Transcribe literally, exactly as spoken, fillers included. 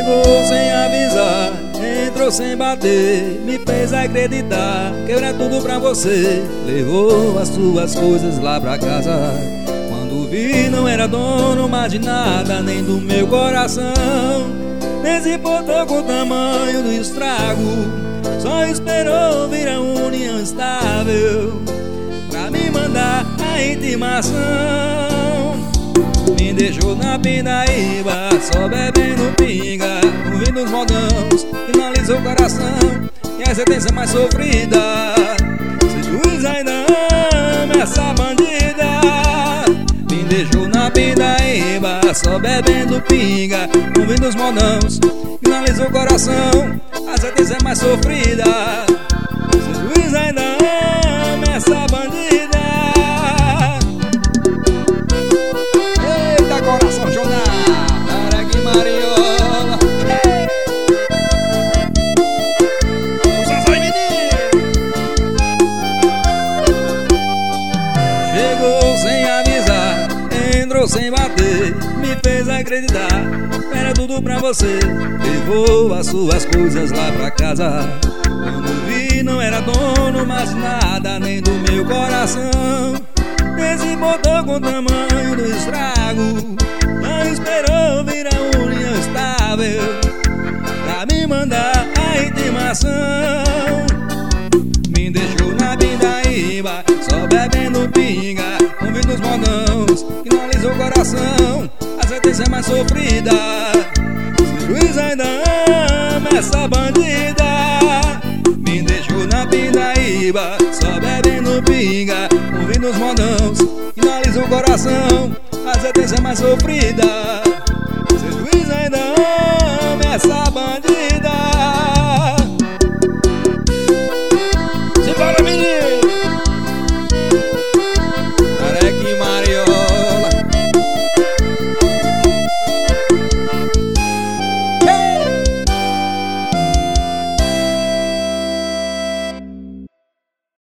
Chegou sem avisar, entrou sem bater, me fez acreditar que eu era tudo pra você. Levou as suas coisas lá pra casa. Quando vi não era dono mais de nada, nem do meu coração. Nem se importou com o tamanho do estrago, só esperou vir a união estável pra me mandar a intimação. Me deixou na pindaíba, só bebendo pinga, ouvindo os modãos, finalizou o coração. E a sentença mais sofrida, se juiz ainda ama essa bandida. Me deixou na pindaíba, só bebendo pinga, ouvindo os modãos, finalizou o coração. A sentença é mais sofrida, se juiz ainda ama essa bandida. Eita, coração jornal, para que mariola. Chegou sem avisar, entrou sem bater, me fez acreditar era tudo pra você. Levou as suas coisas lá pra casa. Quando vi não era dono mais de nada, nem do meu coração. Nem se importou com o tamanho do estrago, não esperou vir a união estável pra me mandar a intimação. Me deixou na pindaíba, só bebendo pinga, ouvindo os modãos, finalizou o coração. A sentença é mais sofrida, se o juiz ainda ama essa bandida. Me deixou na pindaíba, só bebendo pinga, ouvindo os modãos, finalizou o coração. A sentença é mais sofrida, se o juiz ainda ama essa bandida.